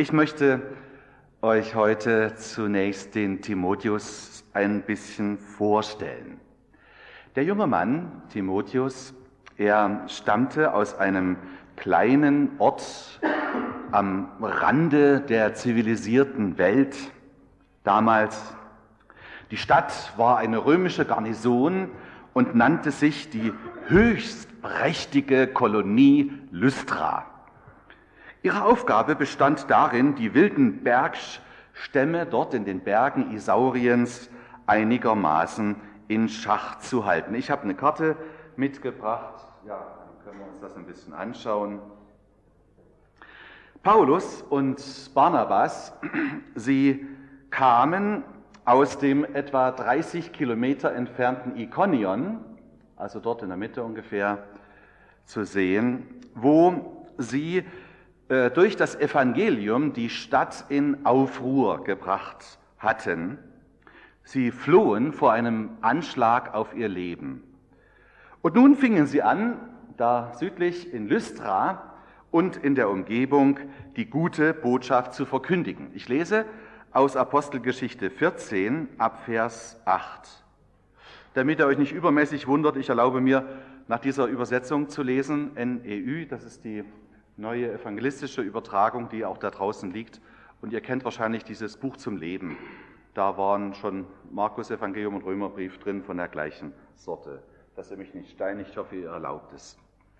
Ich möchte euch heute zunächst den Timotheus ein bisschen vorstellen. Der junge Mann, Timotheus, er stammte aus einem kleinen Ort am Rande der zivilisierten Welt damals. Die Stadt war eine römische Garnison und nannte sich die höchst prächtige Kolonie Lystra. Ihre Aufgabe bestand darin, die wilden Bergstämme dort in den Bergen Isauriens einigermaßen in Schach zu halten. Ich habe eine Karte mitgebracht, ja, dann können wir uns das ein bisschen anschauen. Paulus und Barnabas, sie kamen aus dem etwa 30 Kilometer entfernten Ikonion, also dort in der Mitte ungefähr zu sehen, wo sie durch das Evangelium die Stadt in Aufruhr gebracht hatten. Sie flohen vor einem Anschlag auf ihr Leben. Und nun fingen sie an, da südlich in Lystra und in der Umgebung die gute Botschaft zu verkündigen. Ich lese aus Apostelgeschichte 14 ab Vers 8. Damit ihr euch nicht übermäßig wundert, ich erlaube mir, nach dieser Übersetzung zu lesen, NEÜ, das ist die neue evangelistische Übertragung, die auch da draußen liegt. Und ihr kennt wahrscheinlich dieses Buch zum Leben. Da waren schon Markus Evangelium und Römerbrief drin von der gleichen Sorte. Dass ihr mich nicht steinigt, ich hoffe, ihr erlaubt es.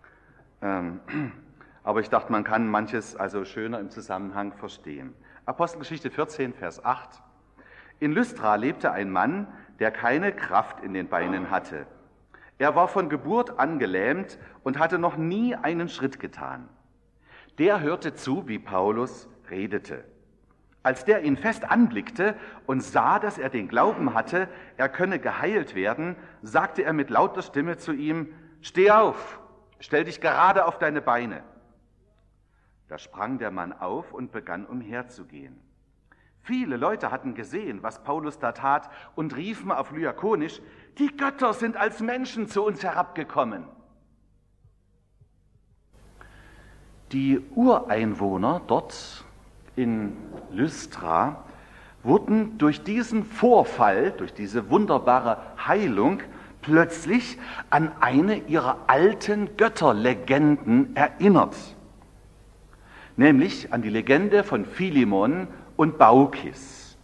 Aber ich dachte, man kann manches also schöner im Zusammenhang verstehen. Apostelgeschichte 14, Vers 8. In Lystra lebte ein Mann, der keine Kraft in den Beinen hatte. Er war von Geburt an gelähmt und hatte noch nie einen Schritt getan. Der hörte zu, wie Paulus redete. Als der ihn fest anblickte und sah, dass er den Glauben hatte, er könne geheilt werden, sagte er mit lauter Stimme zu ihm: Steh auf, stell dich gerade auf deine Beine. Da sprang der Mann auf und begann umherzugehen. Viele Leute hatten gesehen, was Paulus da tat, und riefen auf Lyakonisch: Die Götter sind als Menschen zu uns herabgekommen. Die Ureinwohner dort in Lystra wurden durch diesen Vorfall, durch diese wunderbare Heilung, plötzlich an eine ihrer alten Götterlegenden erinnert. Nämlich an die Legende von Philemon und Baukis.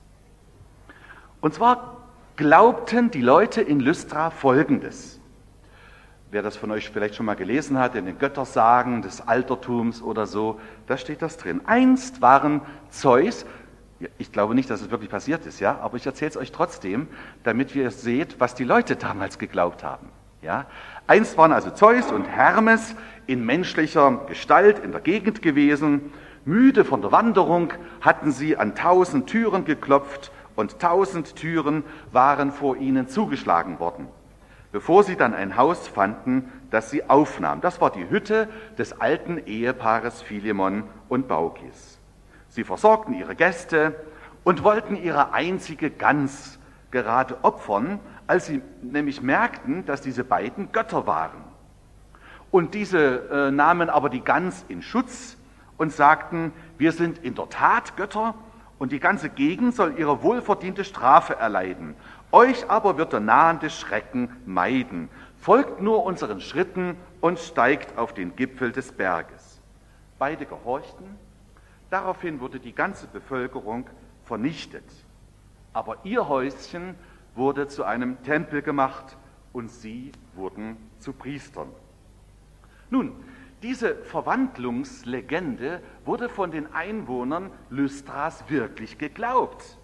Und zwar glaubten die Leute in Lystra Folgendes. Wer das von euch vielleicht schon mal gelesen hat, in den Göttersagen des Altertums oder so, da steht das drin. Einst waren Zeus, ich glaube nicht, dass es wirklich passiert ist, ja, aber ich erzähle es euch trotzdem, damit ihr seht, was die Leute damals geglaubt haben. Ja. Einst waren also Zeus und Hermes in menschlicher Gestalt in der Gegend gewesen. Müde von der Wanderung hatten sie an 1000 Türen geklopft und 1000 Türen waren vor ihnen zugeschlagen worden, bevor sie dann ein Haus fanden, das sie aufnahm. Das war die Hütte des alten Ehepaares Philemon und Baukis. Sie versorgten ihre Gäste und wollten ihre einzige Gans gerade opfern, als sie nämlich merkten, dass diese beiden Götter waren. Und diese nahmen aber die Gans in Schutz und sagten: Wir sind in der Tat Götter und die ganze Gegend soll ihre wohlverdiente Strafe erleiden. Euch aber wird der nahende Schrecken meiden. Folgt nur unseren Schritten und steigt auf den Gipfel des Berges. Beide gehorchten. Daraufhin wurde die ganze Bevölkerung vernichtet. Aber ihr Häuschen wurde zu einem Tempel gemacht und sie wurden zu Priestern. Nun, diese Verwandlungslegende wurde von den Einwohnern Lystras wirklich geglaubt.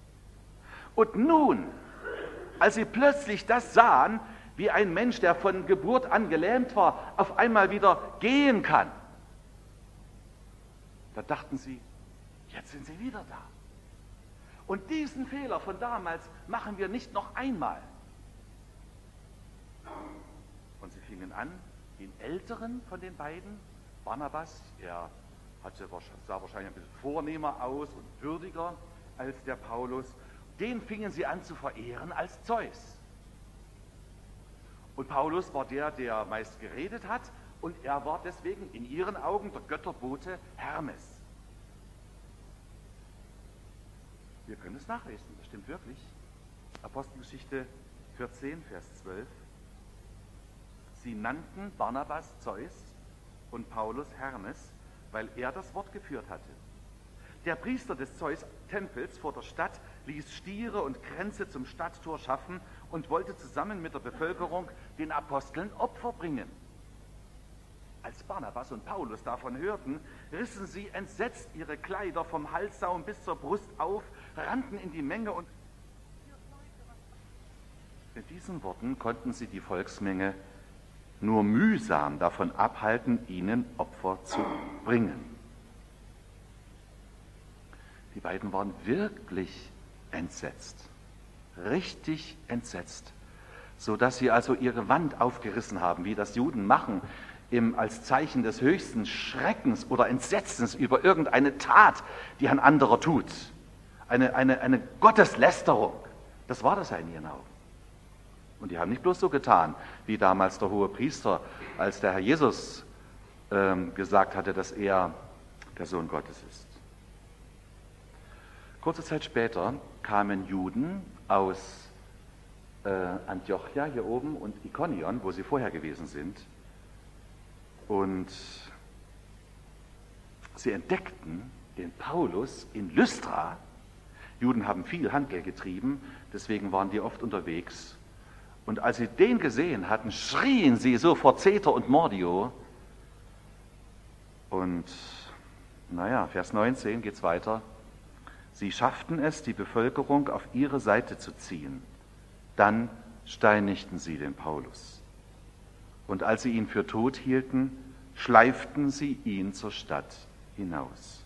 Und nun, als sie plötzlich das sahen, wie ein Mensch, der von Geburt an gelähmt war, auf einmal wieder gehen kann, da dachten sie: Jetzt sind sie wieder da. Und diesen Fehler von damals machen wir nicht noch einmal. Und sie fingen an, den Älteren von den beiden, Barnabas, er sah wahrscheinlich ein bisschen vornehmer aus und würdiger als der Paulus, den fingen sie an zu verehren als Zeus. Und Paulus war der meist geredet hat, und er war deswegen in ihren Augen der Götterbote Hermes. können es nachlesen, das stimmt wirklich. Apostelgeschichte 14, Vers 12. Sie nannten Barnabas Zeus und Paulus Hermes, weil er das Wort geführt hatte. Der Priester des Zeus-Tempels vor der Stadt ließ Stiere und Kränze zum Stadttor schaffen und wollte zusammen mit der Bevölkerung den Aposteln Opfer bringen. Als Barnabas und Paulus davon hörten, rissen sie entsetzt ihre Kleider vom Halssaum bis zur Brust auf, rannten in die Menge und mit diesen Worten konnten sie die Volksmenge nur mühsam davon abhalten, ihnen Opfer zu bringen. Die beiden waren wirklich entsetzt, richtig entsetzt, sodass sie also ihre Wand aufgerissen haben, wie das Juden machen, als Zeichen des höchsten Schreckens oder Entsetzens über irgendeine Tat, die ein anderer tut. Eine Gotteslästerung. Das war das ja in ihren Augen. Und die haben nicht bloß so getan, wie damals der hohe Priester, als der Herr Jesus gesagt hatte, dass er der Sohn Gottes ist. Kurze Zeit später kamen Juden aus Antiochia hier oben und Ikonion, wo sie vorher gewesen sind. Und sie entdeckten den Paulus in Lystra. Juden haben viel Handel getrieben, deswegen waren die oft unterwegs. Und als sie den gesehen hatten, schrien sie so vor Zeter und Mordio. Und Vers 19 geht's weiter. Sie schafften es, die Bevölkerung auf ihre Seite zu ziehen. Dann steinigten sie den Paulus. Und als sie ihn für tot hielten, schleiften sie ihn zur Stadt hinaus.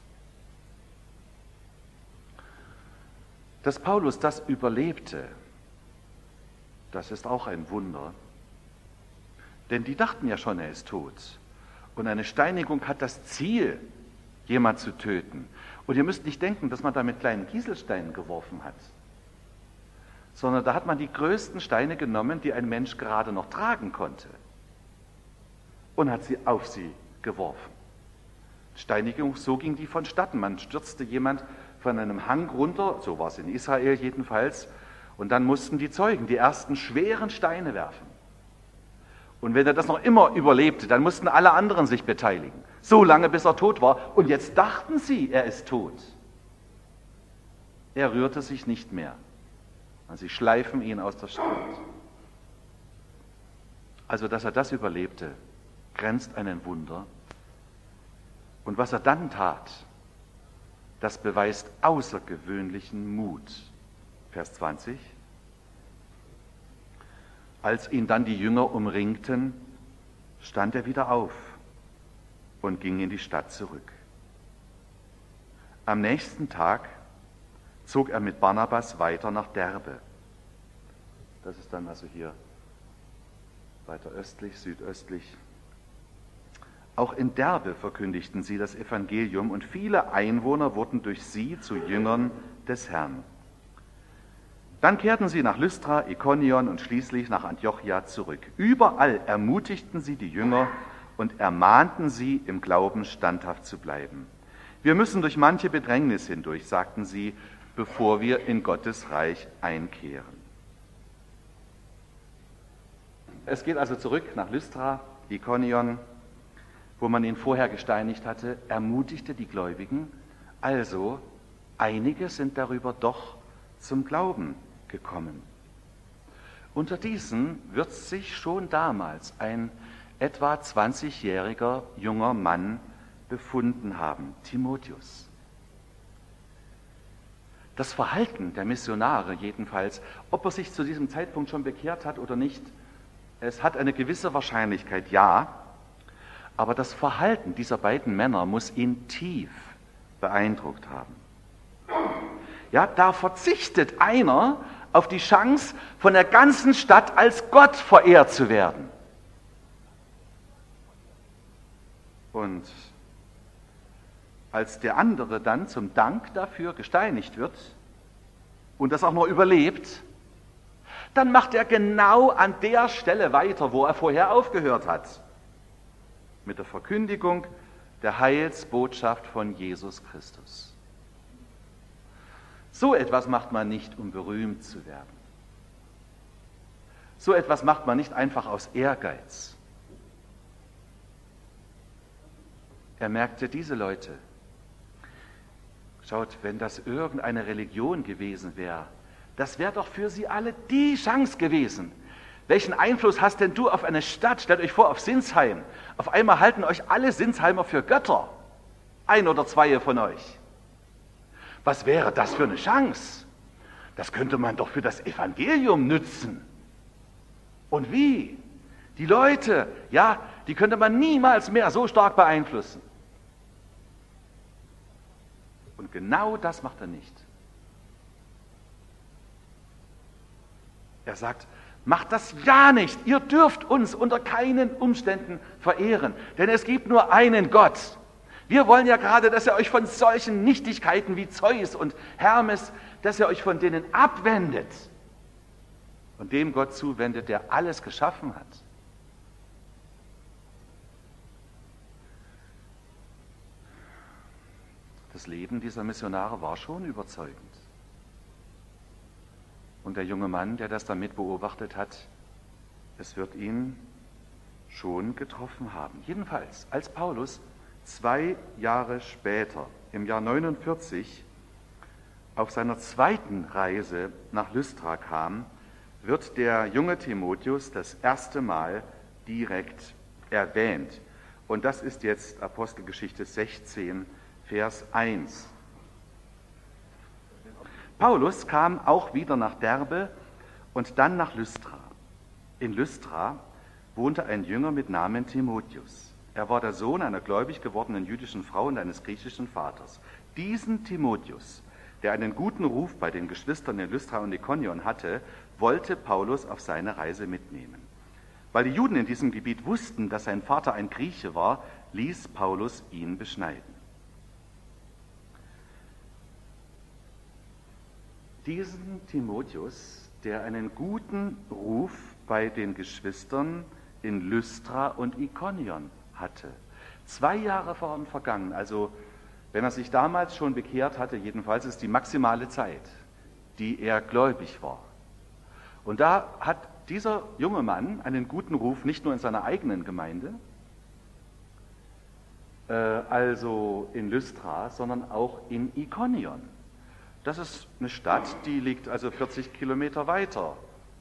Dass Paulus das überlebte, das ist auch ein Wunder. Denn die dachten ja schon, er ist tot. Und eine Steinigung hat das Ziel, jemand zu töten. Und ihr müsst nicht denken, dass man da mit kleinen Kieselsteinen geworfen hat, sondern da hat man die größten Steine genommen, die ein Mensch gerade noch tragen konnte, und hat sie auf sie geworfen. Steinigung, so ging die vonstatten. Man stürzte jemand von einem Hang runter, so war es in Israel jedenfalls, und dann mussten die Zeugen die ersten schweren Steine werfen. Und wenn er das noch immer überlebte, dann mussten alle anderen sich beteiligen. So lange, bis er tot war. Und jetzt dachten sie, er ist tot. Er rührte sich nicht mehr. Und sie schleifen ihn aus der Stadt. Also, dass er das überlebte, grenzt an ein Wunder. Und was er dann tat, das beweist außergewöhnlichen Mut. Vers 20. Als ihn dann die Jünger umringten, stand er wieder auf und ging in die Stadt zurück. Am nächsten Tag zog er mit Barnabas weiter nach Derbe. Das ist dann also hier weiter östlich, südöstlich. Auch in Derbe verkündigten sie das Evangelium und viele Einwohner wurden durch sie zu Jüngern des Herrn. Dann kehrten sie nach Lystra, Ikonion und schließlich nach Antiochia zurück. Überall ermutigten sie die Jünger und ermahnten sie, im Glauben standhaft zu bleiben. Wir müssen durch manche Bedrängnis hindurch, sagten sie, bevor wir in Gottes Reich einkehren. Es geht also zurück nach Lystra, Ikonion, wo man ihn vorher gesteinigt hatte, ermutigte die Gläubigen. Also, einige sind darüber doch zum Glauben gekommen. Unter diesen wird sich schon damals ein etwa 20-jähriger junger Mann befunden haben, Timotheus. Das Verhalten der Missionare jedenfalls, ob er sich zu diesem Zeitpunkt schon bekehrt hat oder nicht, es hat eine gewisse Wahrscheinlichkeit, ja, aber das Verhalten dieser beiden Männer muss ihn tief beeindruckt haben. Ja, da verzichtet einer auf die Chance, von der ganzen Stadt als Gott verehrt zu werden. Und als der andere dann zum Dank dafür gesteinigt wird und das auch noch überlebt, dann macht er genau an der Stelle weiter, wo er vorher aufgehört hat. Mit der Verkündigung der Heilsbotschaft von Jesus Christus. So etwas macht man nicht, um berühmt zu werden. So etwas macht man nicht einfach aus Ehrgeiz. Er merkte, diese Leute, schaut, wenn das irgendeine Religion gewesen wäre, das wäre doch für sie alle die Chance gewesen. Welchen Einfluss hast denn du auf eine Stadt? Stellt euch vor, auf Sinsheim. Auf einmal halten euch alle Sinsheimer für Götter. Ein oder zwei von euch. Was wäre das für eine Chance? Das könnte man doch für das Evangelium nützen. Und wie? Die Leute, ja, die könnte man niemals mehr so stark beeinflussen. Und genau das macht er nicht. Er sagt, macht das ja nicht. Ihr dürft uns unter keinen Umständen verehren, denn es gibt nur einen Gott. Wir wollen ja gerade, dass ihr euch von solchen Nichtigkeiten wie Zeus und Hermes, dass ihr euch von denen abwendet und dem Gott zuwendet, der alles geschaffen hat. Das Leben dieser Missionare war schon überzeugend. Und der junge Mann, der das damit beobachtet hat, es wird ihn schon getroffen haben. Jedenfalls, als Paulus 2 Jahre später, im Jahr 49, auf seiner zweiten Reise nach Lystra kam, wird der junge Timotheus das erste Mal direkt erwähnt. Und das ist jetzt Apostelgeschichte 16, Vers 1. Paulus kam auch wieder nach Derbe und dann nach Lystra. In Lystra wohnte ein Jünger mit Namen Timotheus. Er war der Sohn einer gläubig gewordenen jüdischen Frau und eines griechischen Vaters. Diesen Timotheus, der einen guten Ruf bei den Geschwistern in Lystra und Ikonion hatte, wollte Paulus auf seine Reise mitnehmen. Weil die Juden in diesem Gebiet wussten, dass sein Vater ein Grieche war, ließ Paulus ihn beschneiden. Diesen Timotheus, der einen guten Ruf bei den Geschwistern in Lystra und Ikonion hatte. 2 Jahre waren vergangen, also wenn er sich damals schon bekehrt hatte, jedenfalls ist die maximale Zeit, die er gläubig war. Und da hat dieser junge Mann einen guten Ruf, nicht nur in seiner eigenen Gemeinde, also in Lystra, sondern auch in Ikonion. Das ist eine Stadt, die liegt also 40 Kilometer weiter.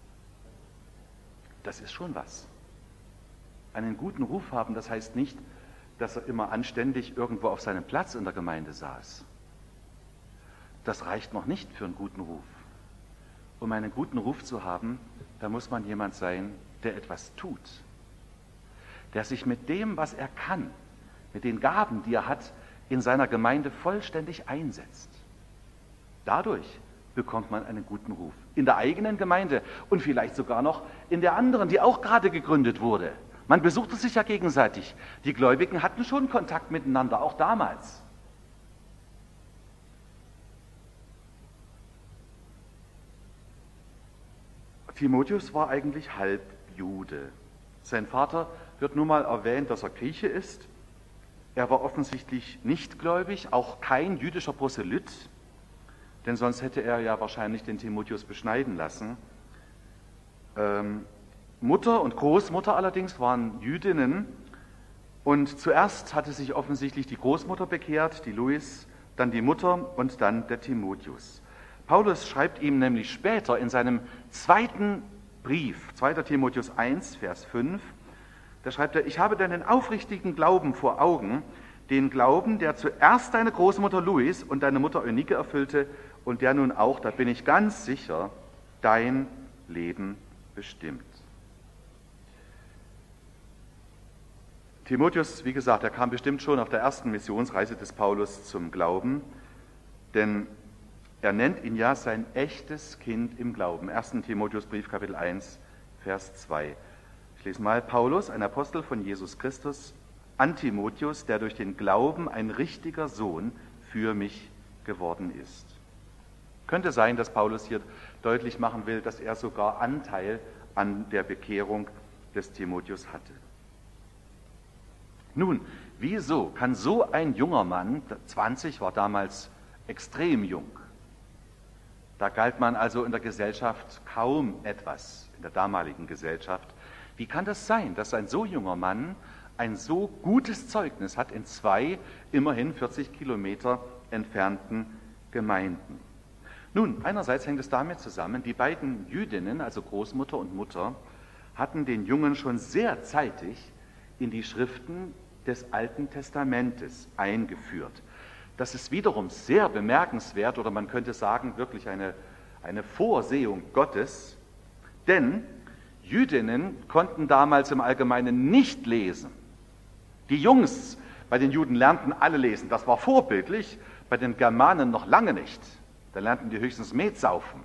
Das ist schon was. Einen guten Ruf haben, das heißt nicht, dass er immer anständig irgendwo auf seinem Platz in der Gemeinde saß. Das reicht noch nicht für einen guten Ruf. Um einen guten Ruf zu haben, da muss man jemand sein, der etwas tut. Der sich mit dem, was er kann, mit den Gaben, die er hat, in seiner Gemeinde vollständig einsetzt. Dadurch bekommt man einen guten Ruf. In der eigenen Gemeinde und vielleicht sogar noch in der anderen, die auch gerade gegründet wurde. Man besuchte sich ja gegenseitig. Die Gläubigen hatten schon Kontakt miteinander, auch damals. Timotheus war eigentlich halb Jude. Sein Vater wird nur mal erwähnt, dass er Grieche ist. Er war offensichtlich nicht gläubig, auch kein jüdischer Proselyt, denn sonst hätte er ja wahrscheinlich den Timotheus beschneiden lassen. Mutter und Großmutter allerdings waren Jüdinnen und zuerst hatte sich offensichtlich die Großmutter bekehrt, die Lois, dann die Mutter und dann der Timotheus. Paulus schreibt ihm nämlich später in seinem zweiten Brief, 2. Timotheus 1, Vers 5, da schreibt er, ich habe deinen aufrichtigen Glauben vor Augen, den Glauben, der zuerst deine Großmutter Lois und deine Mutter Eunike erfüllte und der nun auch, da bin ich ganz sicher, dein Leben bestimmt. Timotheus, wie gesagt, er kam bestimmt schon auf der ersten Missionsreise des Paulus zum Glauben, denn er nennt ihn ja sein echtes Kind im Glauben. 1. Timotheusbrief, Kapitel 1, Vers 2. Ich lese mal, Paulus, ein Apostel von Jesus Christus, an Timotheus, der durch den Glauben ein richtiger Sohn für mich geworden ist. Könnte sein, dass Paulus hier deutlich machen will, dass er sogar Anteil an der Bekehrung des Timotheus hatte. Nun, wieso kann so ein junger Mann, 20 war damals extrem jung, Da galt man also in der Gesellschaft kaum etwas, in der damaligen Gesellschaft. Wie kann das sein, dass ein so junger Mann ein so gutes Zeugnis hat in 2 immerhin 40 Kilometer entfernten Gemeinden? Nun, einerseits hängt es damit zusammen, die beiden Jüdinnen, also Großmutter und Mutter, hatten den Jungen schon sehr zeitig in die Schriften des Alten Testamentes eingeführt. Das ist wiederum sehr bemerkenswert, oder man könnte sagen, wirklich eine Vorsehung Gottes, denn Jüdinnen konnten damals im Allgemeinen nicht lesen. Die Jungs bei den Juden lernten alle lesen, das war vorbildlich, bei den Germanen noch lange nicht. Da lernten die höchstens Metsaufen.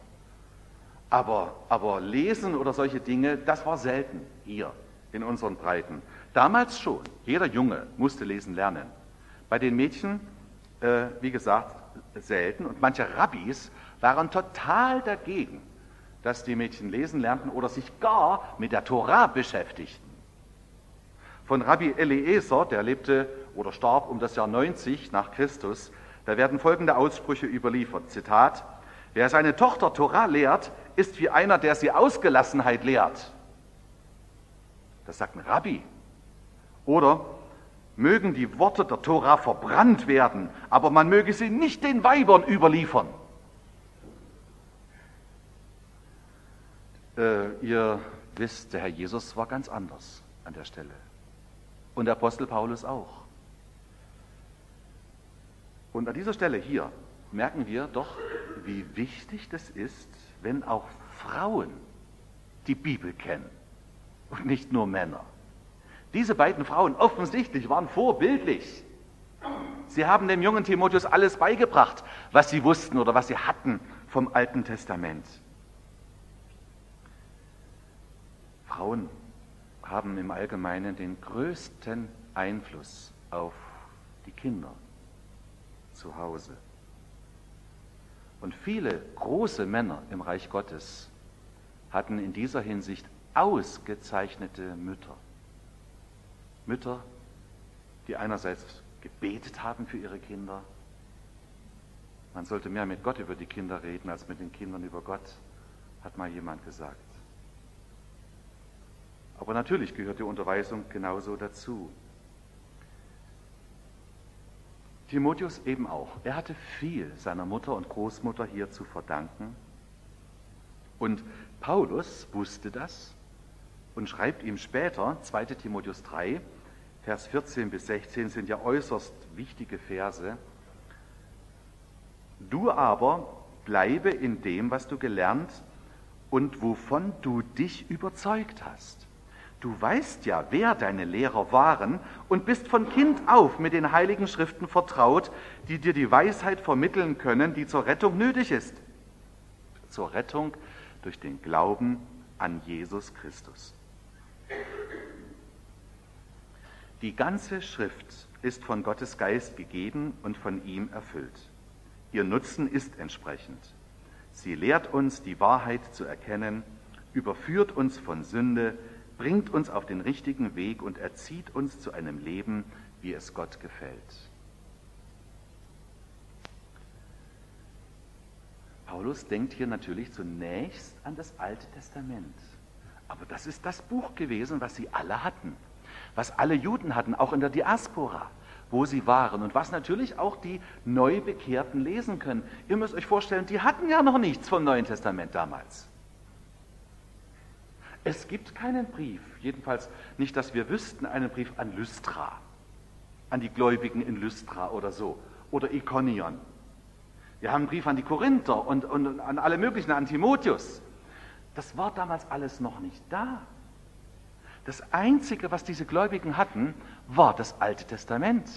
Aber lesen oder solche Dinge, das war selten hier in unseren Breiten. Damals schon, jeder Junge musste lesen lernen. Bei den Mädchen, wie gesagt, selten. Und manche Rabbis waren total dagegen, dass die Mädchen lesen lernten oder sich gar mit der Tora beschäftigten. Von Rabbi Eliezer, der lebte oder starb um das Jahr 90 nach Christus, da werden folgende Aussprüche überliefert. Zitat: Wer seine Tochter Tora lehrt, ist wie einer, der sie Ausgelassenheit lehrt. Das sagt ein Rabbi. Oder: Mögen die Worte der Tora verbrannt werden, aber man möge sie nicht den Weibern überliefern. Ihr wisst, der Herr Jesus war ganz anders an der Stelle. Und der Apostel Paulus auch. Und an dieser Stelle hier merken wir doch, wie wichtig das ist, wenn auch Frauen die Bibel kennen und nicht nur Männer. Diese beiden Frauen offensichtlich waren vorbildlich. Sie haben dem jungen Timotheus alles beigebracht, was sie wussten oder was sie hatten vom Alten Testament. Frauen haben im Allgemeinen den größten Einfluss auf die Kinder zu Hause. Und viele große Männer im Reich Gottes hatten in dieser Hinsicht ausgezeichnete Mütter. Mütter, die einerseits gebetet haben für ihre Kinder. Man sollte mehr mit Gott über die Kinder reden, als mit den Kindern über Gott, hat mal jemand gesagt. Aber natürlich gehört die Unterweisung genauso dazu. Timotheus eben auch. Er hatte viel seiner Mutter und Großmutter hier zu verdanken. Und Paulus wusste das und schreibt ihm später, 2. Timotheus 3, Vers 14 bis 16 sind ja äußerst wichtige Verse. Du aber bleibe in dem, was du gelernt und wovon du dich überzeugt hast. Du weißt ja, wer deine Lehrer waren und bist von Kind auf mit den heiligen Schriften vertraut, die dir die Weisheit vermitteln können, die zur Rettung nötig ist. Zur Rettung durch den Glauben an Jesus Christus. Die ganze Schrift ist von Gottes Geist gegeben und von ihm erfüllt. Ihr Nutzen ist entsprechend. Sie lehrt uns, die Wahrheit zu erkennen, überführt uns von Sünde, bringt uns auf den richtigen Weg und erzieht uns zu einem Leben, wie es Gott gefällt. Paulus denkt hier natürlich zunächst an das Alte Testament. Aber das ist das Buch gewesen, was sie alle hatten, was alle Juden hatten, auch in der Diaspora, wo sie waren und was natürlich auch die Neubekehrten lesen können. Ihr müsst euch vorstellen, die hatten ja noch nichts vom Neuen Testament damals. Es gibt keinen Brief, jedenfalls nicht, dass wir wüssten, einen Brief an Lystra, an die Gläubigen in Lystra oder so, oder Ikonion. Wir haben einen Brief an die Korinther und an alle möglichen, an Timotheus. Das war damals alles noch nicht da. Das Einzige, was diese Gläubigen hatten, war das Alte Testament.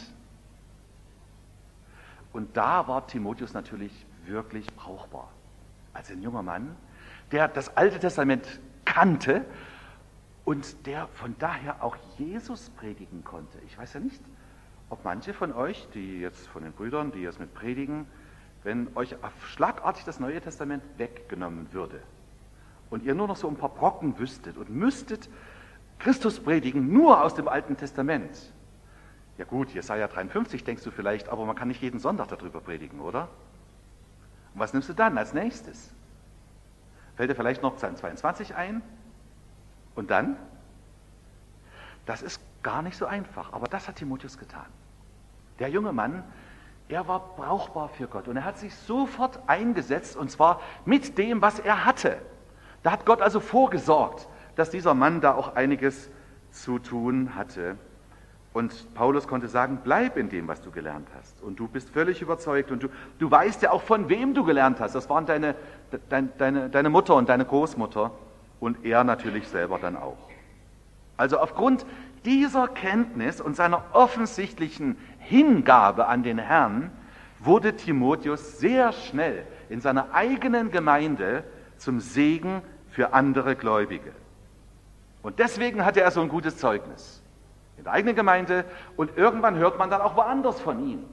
Und da war Timotheus natürlich wirklich brauchbar. Als ein junger Mann, der das Alte Testament kannte und der von daher auch Jesus predigen konnte. Ich weiß ja nicht, ob manche von euch, die jetzt von den Brüdern, die jetzt mit predigen, wenn euch schlagartig das Neue Testament weggenommen würde und ihr nur noch so ein paar Brocken wüsstet und müsstet Christus predigen nur aus dem Alten Testament. Ja gut, Jesaja 53 denkst du vielleicht, aber man kann nicht jeden Sonntag darüber predigen, oder? Und was nimmst du dann als nächstes? Fällt dir vielleicht noch Psalm 22 ein? Und dann? Das ist gar nicht so einfach, aber das hat Timotheus getan. Der junge Mann, er war brauchbar für Gott und er hat sich sofort eingesetzt, und zwar mit dem, was er hatte. Da hat Gott also vorgesorgt, dass dieser Mann da auch einiges zu tun hatte. Und Paulus konnte sagen, bleib in dem, was du gelernt hast. Und du bist völlig überzeugt und du weißt ja auch, von wem du gelernt hast. Das waren deine Mutter und deine Großmutter und er natürlich selber dann auch. Also aufgrund dieser Kenntnis und seiner offensichtlichen Hingabe an den Herrn wurde Timotheus sehr schnell in seiner eigenen Gemeinde zum Segen für andere Gläubige. Und deswegen hatte er so ein gutes Zeugnis in der eigenen Gemeinde und irgendwann hört man dann auch woanders von ihm.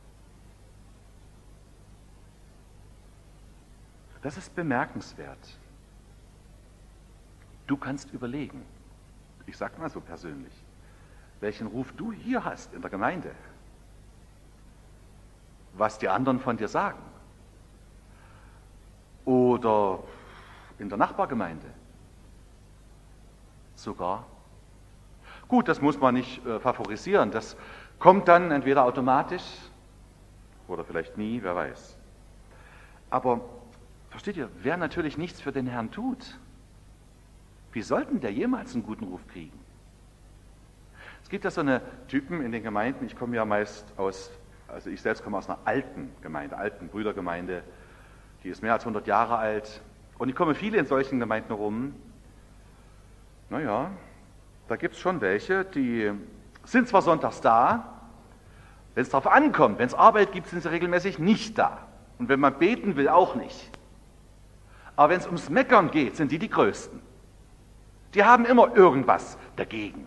Das ist bemerkenswert. Du kannst überlegen, ich sage mal so persönlich, welchen Ruf du hier hast in der Gemeinde, was die anderen von dir sagen oder in der Nachbargemeinde sogar. Gut, das muss man nicht favorisieren, das kommt dann entweder automatisch oder vielleicht nie, wer weiß. Aber versteht ihr, wer natürlich nichts für den Herrn tut, wie sollten der jemals einen guten Ruf kriegen? Es gibt ja so eine Typen in den Gemeinden, ich komme ja meist also ich selbst komme aus einer alten Gemeinde, alten Brüdergemeinde, die ist mehr als 100 Jahre alt und ich komme viele in solchen Gemeinden rum. Naja, da gibt es schon welche, die sind zwar sonntags da, wenn es darauf ankommt, wenn es Arbeit gibt, sind sie regelmäßig nicht da. Und wenn man beten will, auch nicht. Aber wenn es ums Meckern geht, sind die Größten. Die haben immer irgendwas dagegen.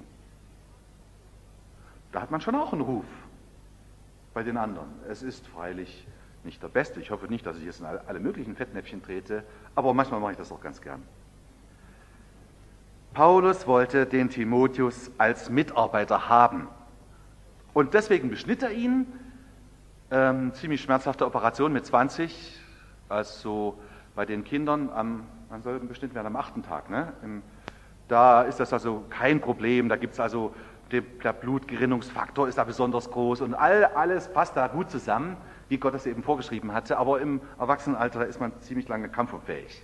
Da hat man schon auch einen Ruf bei den anderen. Es ist freilich nicht der beste. Ich hoffe nicht, dass ich jetzt in alle möglichen Fettnäpfchen trete, aber manchmal mache ich das auch ganz gern. Paulus wollte den Timotheus als Mitarbeiter haben. Und deswegen beschnitt er ihn, ziemlich schmerzhafte Operation mit 20, also bei den Kindern, man soll beschnitten werden am 8. Tag. Ne? Da ist das also kein Problem, da gibt es also, der Blutgerinnungsfaktor ist da besonders groß und alles passt da gut zusammen, wie Gott es eben vorgeschrieben hatte, aber im Erwachsenenalter ist man ziemlich lange kampfunfähig.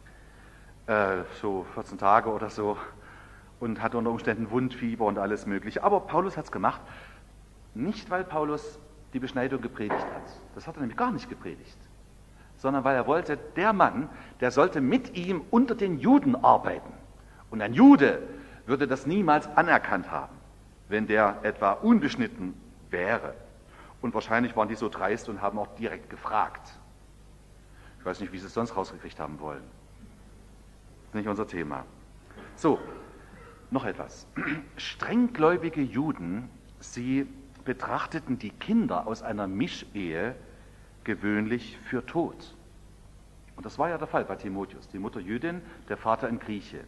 So 14 Tage oder so und hat unter Umständen Wundfieber und alles Mögliche. Aber Paulus hat es gemacht, nicht weil Paulus die Beschneidung gepredigt hat, das hat er nämlich gar nicht gepredigt, sondern weil er wollte, der Mann, der sollte mit ihm unter den Juden arbeiten. Und ein Jude würde das niemals anerkannt haben, wenn der etwa unbeschnitten wäre. Und wahrscheinlich waren die so dreist und haben auch direkt gefragt. Ich weiß nicht, wie sie es sonst rausgekriegt haben wollen. Das ist nicht unser Thema. So, noch etwas. Strenggläubige Juden, sie betrachteten die Kinder aus einer Mischehe gewöhnlich für tot. Und das war ja der Fall bei Timotheus. Die Mutter Jüdin, der Vater ein Grieche.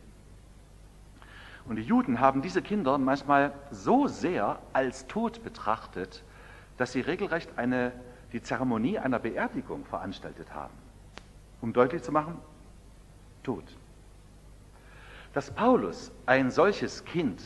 Und die Juden haben diese Kinder manchmal so sehr als tot betrachtet, dass sie regelrecht die Zeremonie einer Beerdigung veranstaltet haben, um deutlich zu machen, tot. Dass Paulus ein solches Kind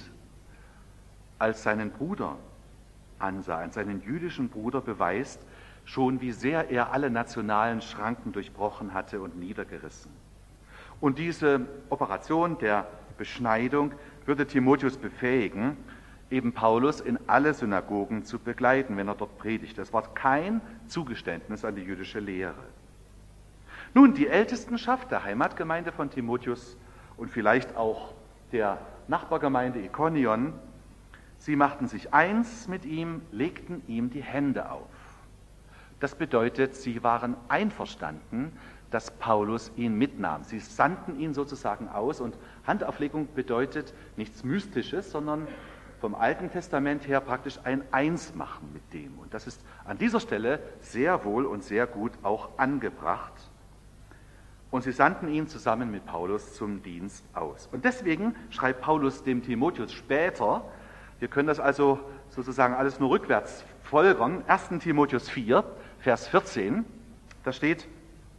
als seinen Bruder ansah, als seinen jüdischen Bruder, beweist schon, wie sehr er alle nationalen Schranken durchbrochen hatte und niedergerissen. Und diese Operation der Beschneidung würde Timotheus befähigen, eben Paulus in alle Synagogen zu begleiten, wenn er dort predigt. Das war kein Zugeständnis an die jüdische Lehre. Nun, die Ältestenschaft der Heimatgemeinde von Timotheus und vielleicht auch der Nachbargemeinde Ikonion, sie machten sich eins mit ihm, legten ihm die Hände auf. Das bedeutet, sie waren einverstanden, dass Paulus ihn mitnahm. Sie sandten ihn sozusagen aus und Handauflegung bedeutet nichts Mystisches, sondern vom Alten Testament her praktisch ein Einsmachen mit dem. Und das ist an dieser Stelle sehr wohl und sehr gut auch angebracht. Und sie sandten ihn zusammen mit Paulus zum Dienst aus. Und deswegen schreibt Paulus dem Timotheus später, wir können das also sozusagen alles nur rückwärts folgern, 1. Timotheus 4, Vers 14, da steht: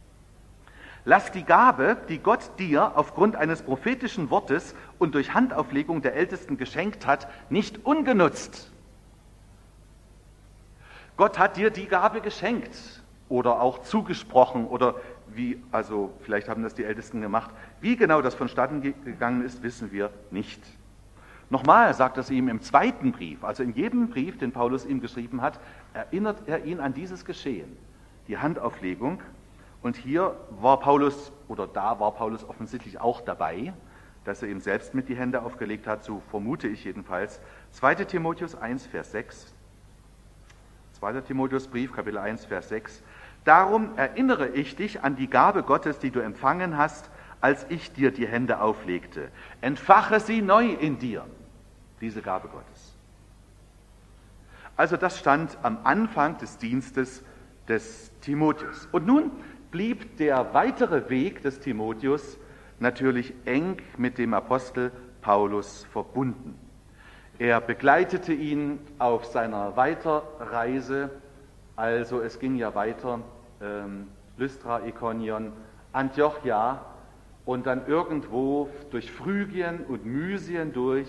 Lass die Gabe, die Gott dir aufgrund eines prophetischen Wortes und durch Handauflegung der Ältesten geschenkt hat, nicht ungenutzt. Gott hat dir die Gabe geschenkt oder auch zugesprochen oder wie, also vielleicht haben das die Ältesten gemacht. Wie genau das vonstatten gegangen ist, wissen wir nicht. Nochmal sagt es ihm im zweiten Brief, also in jedem Brief, den Paulus ihm geschrieben hat, erinnert er ihn an dieses Geschehen, die Handauflegung. Und hier war Paulus, oder da war Paulus offensichtlich auch dabei, dass er ihm selbst mit die Hände aufgelegt hat, so vermute ich jedenfalls. 2. Timotheus 1, Vers 6. 2. Timotheusbrief, Kapitel 1, Vers 6. Darum erinnere ich dich an die Gabe Gottes, die du empfangen hast, als ich dir die Hände auflegte. Entfache sie neu in dir, diese Gabe Gottes. Also das stand am Anfang des Dienstes des Timotheus. Und nun blieb der weitere Weg des Timotheus natürlich eng mit dem Apostel Paulus verbunden. Er begleitete ihn auf seiner Weiterreise, also es ging ja weiter, Lystra, Ikonion, Antiochia und dann irgendwo durch Phrygien und Mysien durch.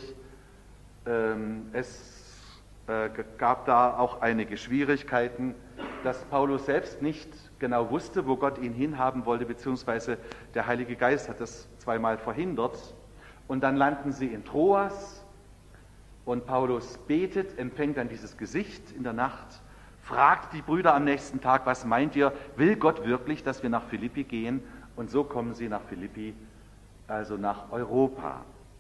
Es gab da auch einige Schwierigkeiten, dass Paulus selbst nicht genau wusste, wo Gott ihn hinhaben wollte, beziehungsweise der Heilige Geist hat das zweimal verhindert. Und dann landen sie in Troas und Paulus betet, empfängt dann dieses Gesicht in der Nacht, fragt die Brüder am nächsten Tag, was meint ihr, will Gott wirklich, dass wir nach Philippi gehen? Und so kommen sie nach Philippi, also nach Europa.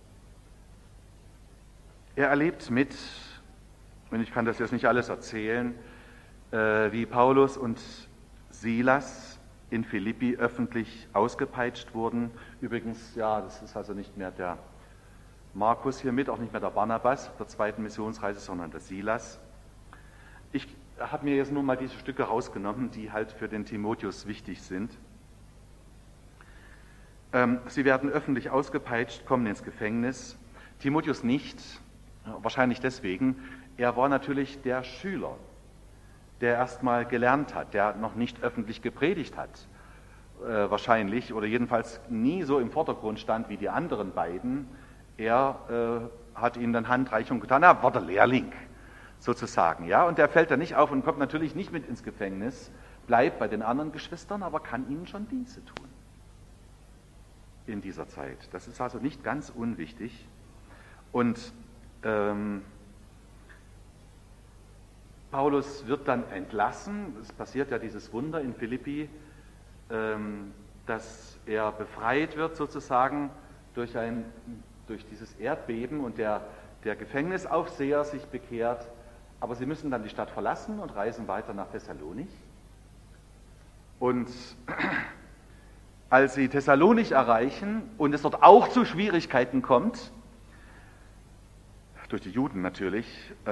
Er erlebt mit, und ich kann das jetzt nicht alles erzählen, wie Paulus und Silas in Philippi öffentlich ausgepeitscht wurden. Übrigens, ja, das ist also nicht mehr der Markus hier mit, auch nicht mehr der Barnabas der zweiten Missionsreise, sondern der Silas. Ich habe mir jetzt nur mal diese Stücke rausgenommen, die halt für den Timotheus wichtig sind. Sie werden öffentlich ausgepeitscht, kommen ins Gefängnis. Timotheus nicht, wahrscheinlich deswegen, er war natürlich der Schüler, der erstmal gelernt hat, der noch nicht öffentlich gepredigt hat, wahrscheinlich, oder jedenfalls nie so im Vordergrund stand wie die anderen beiden. Er hat ihnen dann Handreichung getan, er war der Lehrling sozusagen, ja, und der fällt da nicht auf und kommt natürlich nicht mit ins Gefängnis, bleibt bei den anderen Geschwistern, aber kann ihnen schon Dienste tun in dieser Zeit. Das ist also nicht ganz unwichtig. Und Paulus wird dann entlassen. Es passiert ja dieses Wunder in Philippi, dass er befreit wird sozusagen durch dieses Erdbeben und der Gefängnisaufseher sich bekehrt. Aber sie müssen dann die Stadt verlassen und reisen weiter nach Thessalonich. Und als sie Thessalonich erreichen und es dort auch zu Schwierigkeiten kommt, durch die Juden natürlich,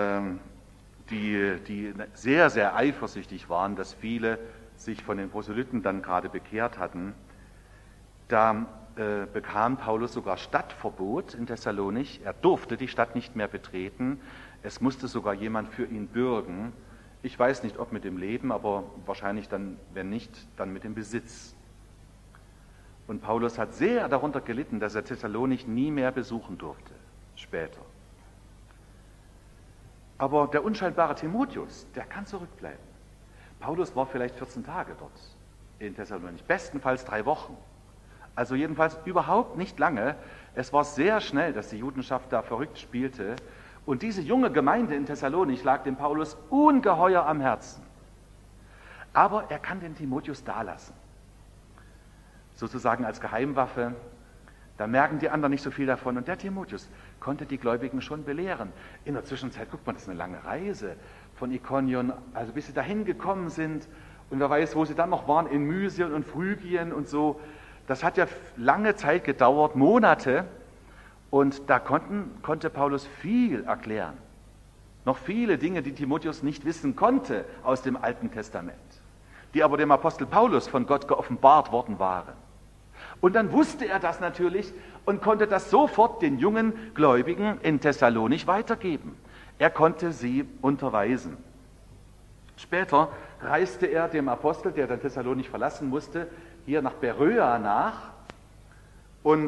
die sehr, sehr eifersüchtig waren, dass viele sich von den Proselyten dann gerade bekehrt hatten, da bekam Paulus sogar Stadtverbot in Thessalonich. Er durfte die Stadt nicht mehr betreten. Es musste sogar jemand für ihn bürgen. Ich weiß nicht, ob mit dem Leben, aber wahrscheinlich dann, wenn nicht, dann mit dem Besitz. Und Paulus hat sehr darunter gelitten, dass er Thessalonich nie mehr besuchen durfte, später. Aber der unscheinbare Timotheus, der kann zurückbleiben. Paulus war vielleicht 14 Tage dort in Thessalonich, bestenfalls 3 Wochen. Also jedenfalls überhaupt nicht lange. Es war sehr schnell, dass die Judenschaft da verrückt spielte. Und diese junge Gemeinde in Thessalonich lag dem Paulus ungeheuer am Herzen. Aber er kann den Timotheus dalassen. Sozusagen als Geheimwaffe. Da merken die anderen nicht so viel davon. Und der Timotheus konnte die Gläubigen schon belehren. In der Zwischenzeit, guckt man, das ist eine lange Reise von Ikonion, also bis sie dahin gekommen sind. Und wer weiß, wo sie dann noch waren, in Mysien und Phrygien und so. Das hat ja lange Zeit gedauert, Monate. Und da konnte Paulus viel erklären. Noch viele Dinge, die Timotheus nicht wissen konnte aus dem Alten Testament, die aber dem Apostel Paulus von Gott geoffenbart worden waren. Und dann wusste er das natürlich und konnte das sofort den jungen Gläubigen in Thessalonich weitergeben. Er konnte sie unterweisen. Später reiste er dem Apostel, der dann Thessalonich verlassen musste, hier nach Beröa nach und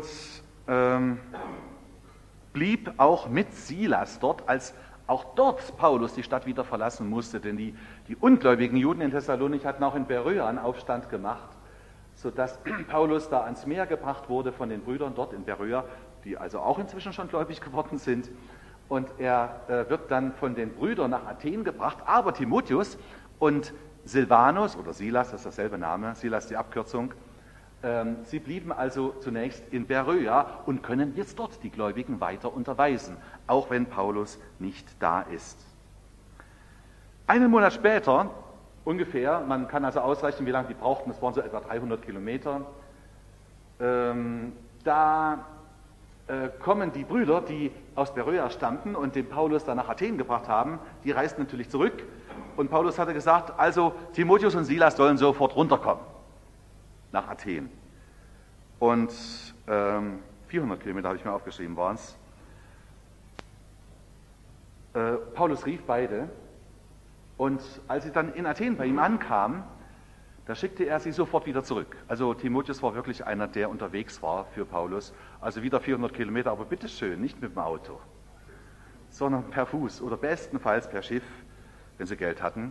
blieb auch mit Silas dort, als auch dort Paulus die Stadt wieder verlassen musste, denn die ungläubigen Juden in Thessalonich hatten auch in Beröa einen Aufstand gemacht, sodass Paulus da ans Meer gebracht wurde von den Brüdern dort in Beröa, die also auch inzwischen schon gläubig geworden sind. Und er wird dann von den Brüdern nach Athen gebracht, aber Timotheus und Silvanus, oder Silas, das ist derselbe Name, Silas die Abkürzung, sie blieben also zunächst in Beröa und können jetzt dort die Gläubigen weiter unterweisen, auch wenn Paulus nicht da ist. Einen Monat später, ungefähr, man kann also ausrechnen, wie lange die brauchten, das waren so etwa 300 Kilometer, da kommen die Brüder, die aus Beröa stammten und den Paulus dann nach Athen gebracht haben, die reisten natürlich zurück und Paulus hatte gesagt, also Timotheus und Silas sollen sofort runterkommen nach Athen. Und 400 Kilometer habe ich mir aufgeschrieben, waren es. Paulus rief beide und als sie dann in Athen bei ihm ankamen, da schickte er sie sofort wieder zurück. Also Timotheus war wirklich einer, der unterwegs war für Paulus. Also wieder 400 Kilometer, aber bitteschön, nicht mit dem Auto, sondern per Fuß oder bestenfalls per Schiff, wenn sie Geld hatten.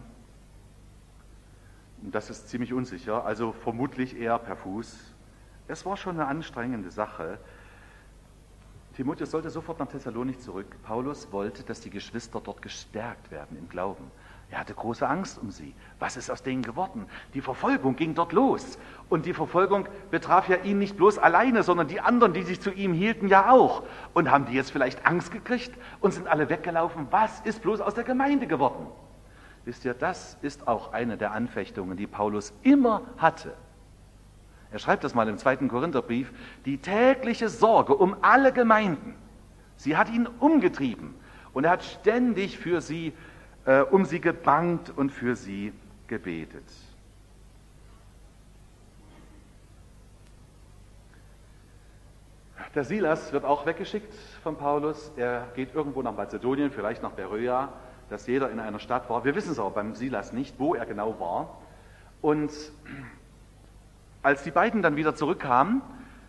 Und das ist ziemlich unsicher, also vermutlich eher per Fuß. Es war schon eine anstrengende Sache. Timotheus sollte sofort nach Thessalonich zurück. Paulus wollte, dass die Geschwister dort gestärkt werden im Glauben. Er hatte große Angst um sie. Was ist aus denen geworden? Die Verfolgung ging dort los. Und die Verfolgung betraf ja ihn nicht bloß alleine, sondern die anderen, die sich zu ihm hielten, ja auch. Und haben die jetzt vielleicht Angst gekriegt und sind alle weggelaufen? Was ist bloß aus der Gemeinde geworden? Wisst ihr, das ist auch eine der Anfechtungen, die Paulus immer hatte. Er schreibt das mal im 2. Korintherbrief, die tägliche Sorge um alle Gemeinden, sie hat ihn umgetrieben und er hat ständig für sie, um sie gebangt und für sie gebetet. Der Silas wird auch weggeschickt von Paulus, er geht irgendwo nach Mazedonien, vielleicht nach Beröa, dass jeder in einer Stadt war. Wir wissen es aber beim Silas nicht, wo er genau war. Und als die beiden dann wieder zurückkamen,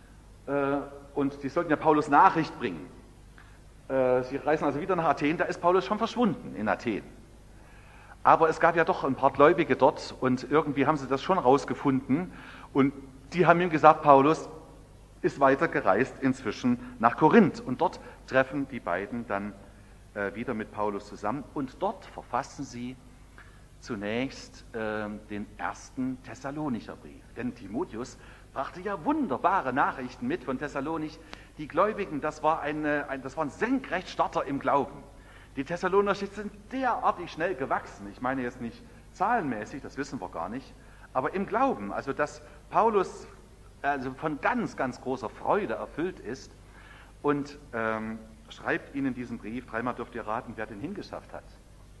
und die sollten ja Paulus Nachricht bringen, sie reisen also wieder nach Athen, da ist Paulus schon verschwunden in Athen. Aber es gab ja doch ein paar Gläubige dort und irgendwie haben sie das schon rausgefunden und die haben ihm gesagt, Paulus ist weitergereist inzwischen nach Korinth. Und dort treffen die beiden dann wieder mit Paulus zusammen und dort verfassen sie zunächst den ersten Thessalonicher Brief. Denn Timotheus brachte ja wunderbare Nachrichten mit von Thessalonich. Die Gläubigen, das waren Senkrechtstarter im Glauben. Die Thessalonicher sind derartig schnell gewachsen. Ich meine jetzt nicht zahlenmäßig, das wissen wir gar nicht, aber im Glauben, also dass Paulus also von ganz, ganz großer Freude erfüllt ist und schreibt ihnen diesen Brief, dreimal dürft ihr raten, wer den hingeschafft hat.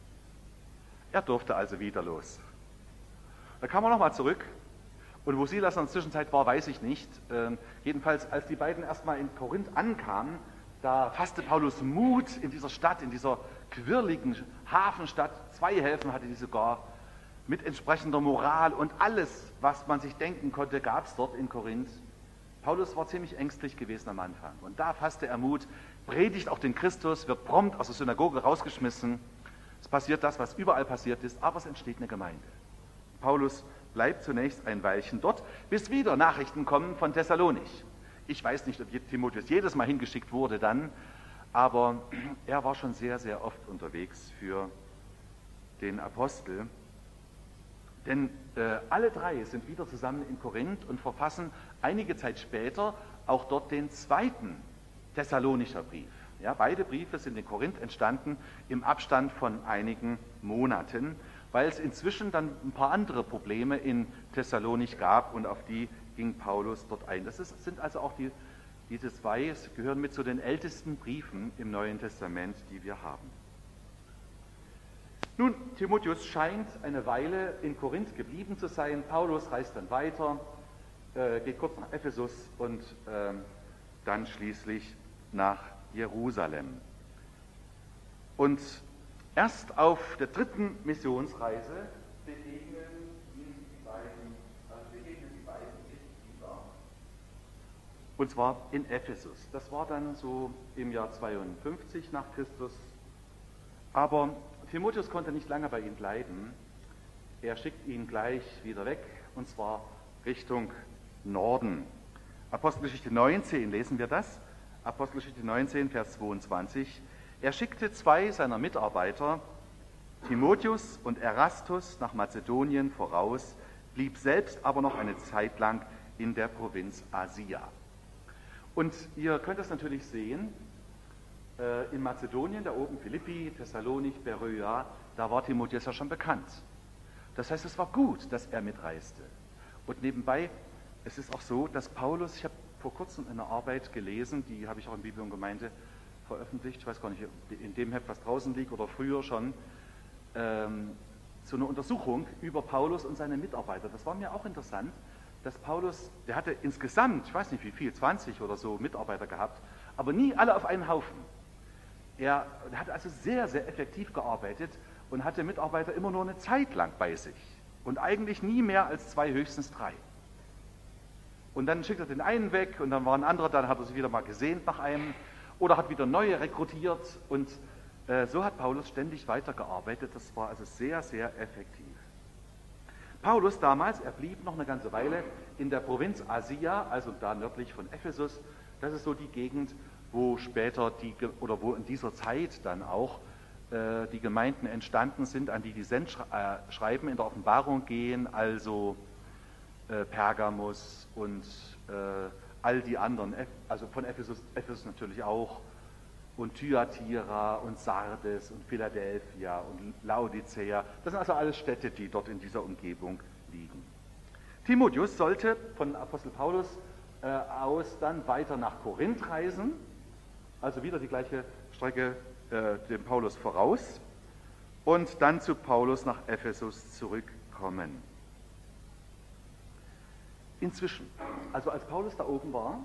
Er durfte also wieder los. Da kam er nochmal zurück und wo Silas in der Zwischenzeit war, weiß ich nicht. Jedenfalls, als die beiden erstmal in Korinth ankamen, da fasste Paulus Mut in dieser Stadt, in dieser quirligen Hafenstadt. 2 Häfen hatte die sogar, mit entsprechender Moral und alles, was man sich denken konnte, gab es dort in Korinth. Paulus war ziemlich ängstlich gewesen am Anfang und da fasste er Mut, predigt auch den Christus, wird prompt aus der Synagoge rausgeschmissen. Es passiert das, was überall passiert ist, aber es entsteht eine Gemeinde. Paulus bleibt zunächst ein Weilchen dort, bis wieder Nachrichten kommen von Thessalonich. Ich weiß nicht, ob Timotheus jedes Mal hingeschickt wurde dann, aber er war schon sehr, sehr oft unterwegs für den Apostel. Denn alle 3 sind wieder zusammen in Korinth und verfassen einige Zeit später auch dort den 2. Thessalonischer Brief. Ja, beide Briefe sind in Korinth entstanden im Abstand von einigen Monaten, weil es inzwischen dann ein paar andere Probleme in Thessalonich gab und auf die ging Paulus dort ein. Sind also auch diese 2, gehören mit zu den ältesten Briefen im Neuen Testament, die wir haben. Nun, Timotheus scheint eine Weile in Korinth geblieben zu sein. Paulus reist dann weiter, geht kurz nach Ephesus und dann schließlich nach Jerusalem. Und Erst auf der 3. Missionsreise begegnen die beiden Mitglieder. Und zwar in Ephesus. Das war dann so im Jahr 52 nach Christus. Aber Timotheus konnte nicht lange bei ihm bleiben. Er schickt ihn gleich wieder weg, und zwar Richtung Norden. Apostelgeschichte 19 lesen wir das. Apostelgeschichte 19, Vers 22. Er schickte 2 seiner Mitarbeiter, Timotheus und Erastus, nach Mazedonien voraus, blieb selbst aber noch eine Zeit lang in der Provinz Asia. Und ihr könnt es natürlich sehen, in Mazedonien, da oben Philippi, Thessalonik, Beröa, da war Timotheus ja schon bekannt. Das heißt, es war gut, dass er mitreiste. Und nebenbei, es ist auch so, dass Paulus, ich habe vor kurzem eine Arbeit gelesen, die habe ich auch in Bibel und Gemeinde veröffentlicht, ich weiß gar nicht, in dem Heft, was draußen liegt oder früher schon, so eine Untersuchung über Paulus und seine Mitarbeiter. Das war mir auch interessant, dass Paulus, der hatte insgesamt, ich weiß nicht wie viel, 20 oder so Mitarbeiter gehabt, aber nie alle auf einen Haufen. Er hat also sehr, sehr effektiv gearbeitet und hatte Mitarbeiter immer nur eine Zeit lang bei sich und eigentlich nie mehr als 2, höchstens 3. Und dann schickt er den einen weg und dann war ein anderer, dann hat er sich wieder mal gesehnt nach einem oder hat wieder neue rekrutiert und so hat Paulus ständig weitergearbeitet. Das war also sehr, sehr effektiv. Paulus damals, er blieb noch eine ganze Weile in der Provinz Asia, also da nördlich von Ephesus. Das ist so die Gegend, wo später wo in dieser Zeit dann auch die Gemeinden entstanden sind, an die die Sendschreiben in der Offenbarung gehen, also Pergamus und all die anderen, also von Ephesus natürlich auch, und Thyatira und Sardes und Philadelphia und Laodicea. Das sind also alles Städte, die dort in dieser Umgebung liegen. Timotheus sollte von Apostel Paulus aus dann weiter nach Korinth reisen, also wieder die gleiche Strecke dem Paulus voraus, und dann zu Paulus nach Ephesus zurückkommen. Inzwischen, also als Paulus da oben war,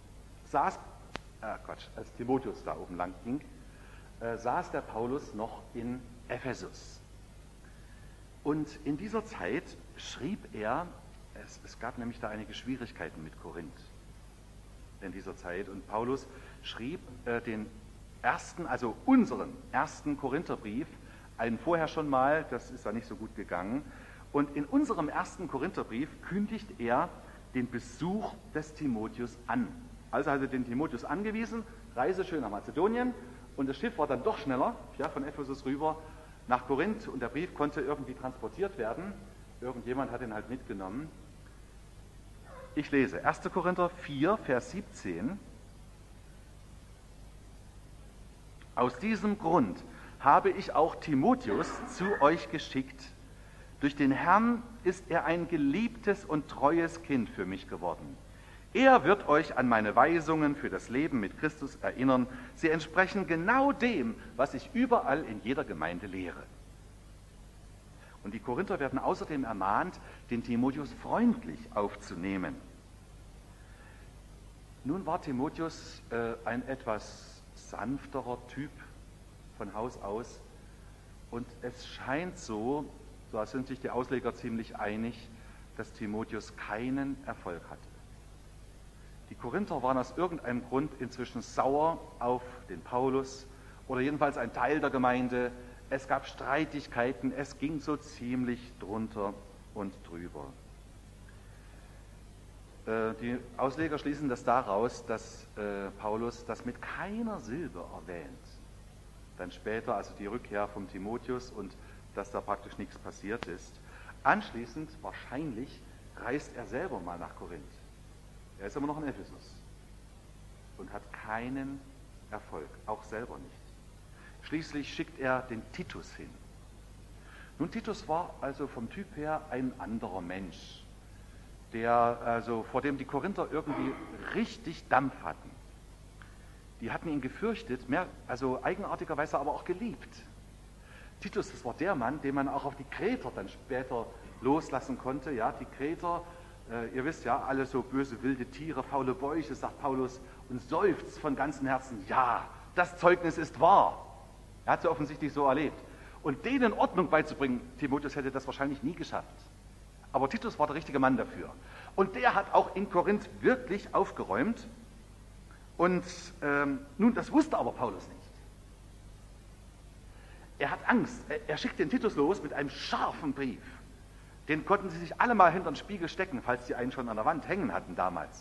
als Timotheus da oben lang ging, saß der Paulus noch in Ephesus. Und in dieser Zeit schrieb er, es gab nämlich da einige Schwierigkeiten mit Korinth in dieser Zeit, und Paulus schrieb unseren ersten Korintherbrief, einen vorher schon mal, das ist da nicht so gut gegangen, und in unserem ersten Korintherbrief kündigt er den Besuch des Timotheus an. Also hat er den Timotheus angewiesen, reise schön nach Mazedonien, und das Schiff war dann doch schneller, ja, von Ephesus rüber nach Korinth, und der Brief konnte irgendwie transportiert werden. Irgendjemand hat ihn halt mitgenommen. Ich lese 1. Korinther 4, Vers 17. Aus diesem Grund habe ich auch Timotheus zu euch geschickt. Durch den Herrn ist er ein geliebtes und treues Kind für mich geworden. Er wird euch an meine Weisungen für das Leben mit Christus erinnern. Sie entsprechen genau dem, was ich überall in jeder Gemeinde lehre. Und die Korinther werden außerdem ermahnt, den Timotheus freundlich aufzunehmen. Nun war Timotheus ein etwas sanfterer Typ von Haus aus, und es scheint so, da sind sich die Ausleger ziemlich einig, dass Timotheus keinen Erfolg hatte. Die Korinther waren aus irgendeinem Grund inzwischen sauer auf den Paulus oder jedenfalls ein Teil der Gemeinde. Es gab Streitigkeiten, es ging so ziemlich drunter und drüber. Die Ausleger schließen das daraus, dass Paulus das mit keiner Silbe erwähnt. Dann später, also die Rückkehr von Timotheus, und dass da praktisch nichts passiert ist. Anschließend, wahrscheinlich, reist er selber mal nach Korinth. Er ist immer noch in Ephesus und hat keinen Erfolg, auch selber nicht. Schließlich schickt er den Titus hin. Nun, Titus war also vom Typ her ein anderer Mensch, vor dem die Korinther irgendwie richtig Dampf hatten. Die hatten ihn gefürchtet, eigenartigerweise aber auch geliebt. Titus, das war der Mann, den man auch auf die Kreter dann später loslassen konnte. Ja, die Kreter, ihr wisst ja, alle so böse wilde Tiere, faule Bäuche, sagt Paulus, und seufzt von ganzem Herzen, ja, das Zeugnis ist wahr. Er hat es offensichtlich so erlebt. Und denen Ordnung beizubringen, Timotheus hätte das wahrscheinlich nie geschafft. Aber Titus war der richtige Mann dafür. Und der hat auch in Korinth wirklich aufgeräumt. Und nun, das wusste aber Paulus nicht. Er hat Angst. Er schickt den Titus los mit einem scharfen Brief. Den konnten sie sich alle mal hinter den Spiegel stecken, falls sie einen schon an der Wand hängen hatten damals.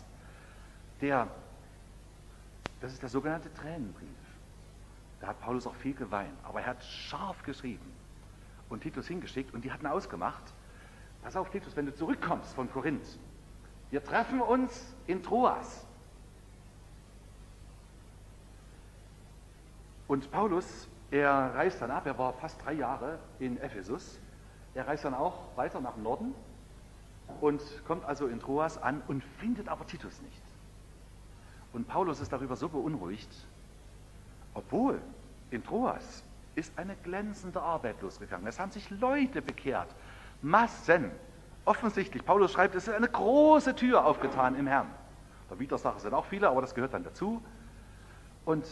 Das ist der sogenannte Tränenbrief. Da hat Paulus auch viel geweint, aber er hat scharf geschrieben und Titus hingeschickt und die hatten ausgemacht, pass auf Titus, wenn du zurückkommst von Korinth, wir treffen uns in Troas. Und Paulus, er reist dann ab, er war fast 3 Jahre in Ephesus, er reist dann auch weiter nach Norden und kommt also in Troas an und findet aber Titus nicht. Und Paulus ist darüber so beunruhigt, obwohl in Troas ist eine glänzende Arbeit losgegangen. Es haben sich Leute bekehrt, Massen. Offensichtlich, Paulus schreibt, es ist eine große Tür aufgetan im Herrn. Der Widersacher sind auch viele, aber das gehört dann dazu. Und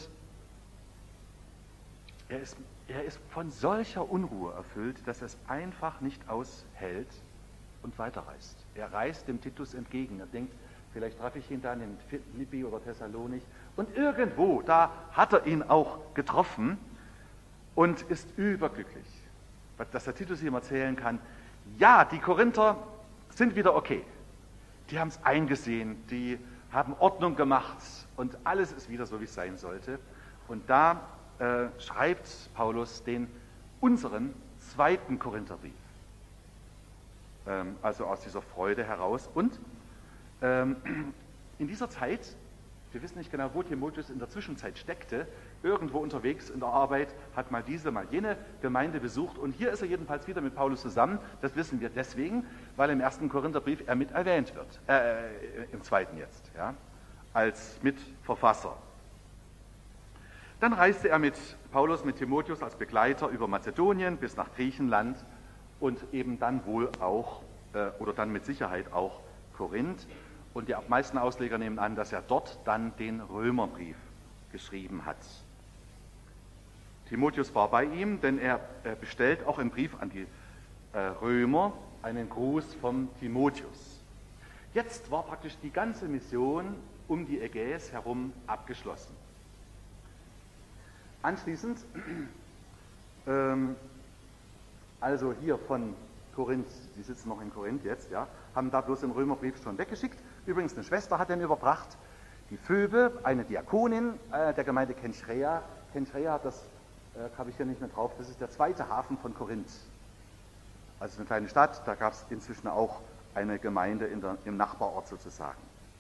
er ist von solcher Unruhe erfüllt, dass er es einfach nicht aushält und weiterreist. Er reist dem Titus entgegen. Er denkt, vielleicht treffe ich ihn dann in Philippi oder Thessalonich. Und irgendwo, da hat er ihn auch getroffen und ist überglücklich, dass der Titus ihm erzählen kann, ja, die Korinther sind wieder okay. Die haben es eingesehen, die haben Ordnung gemacht und alles ist wieder so, wie es sein sollte. Und da schreibt Paulus unseren 2. Korintherbrief. Also aus dieser Freude heraus. Und in dieser Zeit, wir wissen nicht genau, wo Timotheus in der Zwischenzeit steckte, irgendwo unterwegs in der Arbeit, hat mal diese, mal jene Gemeinde besucht und hier ist er jedenfalls wieder mit Paulus zusammen. Das wissen wir deswegen, weil im 1. Korintherbrief er mit erwähnt wird, im 2. jetzt, ja, als Mitverfasser. Dann reiste er mit Paulus, mit Timotheus als Begleiter über Mazedonien bis nach Griechenland und eben dann wohl auch, oder dann mit Sicherheit auch Korinth. Und die meisten Ausleger nehmen an, dass er dort dann den Römerbrief geschrieben hat. Timotheus war bei ihm, denn er bestellt auch im Brief an die Römer einen Gruß vom Timotheus. Jetzt war praktisch die ganze Mission um die Ägäis herum abgeschlossen. Anschließend, also hier von Korinth, die sitzen noch in Korinth jetzt, ja, haben da bloß den Römerbrief schon weggeschickt. Übrigens, eine Schwester hat den überbracht, die Phoebe, eine Diakonin der Gemeinde Kenchrea. Kenchrea, das habe ich hier nicht mehr drauf, das ist der 2. Hafen von Korinth. Also eine kleine Stadt, da gab es inzwischen auch eine Gemeinde im Nachbarort sozusagen.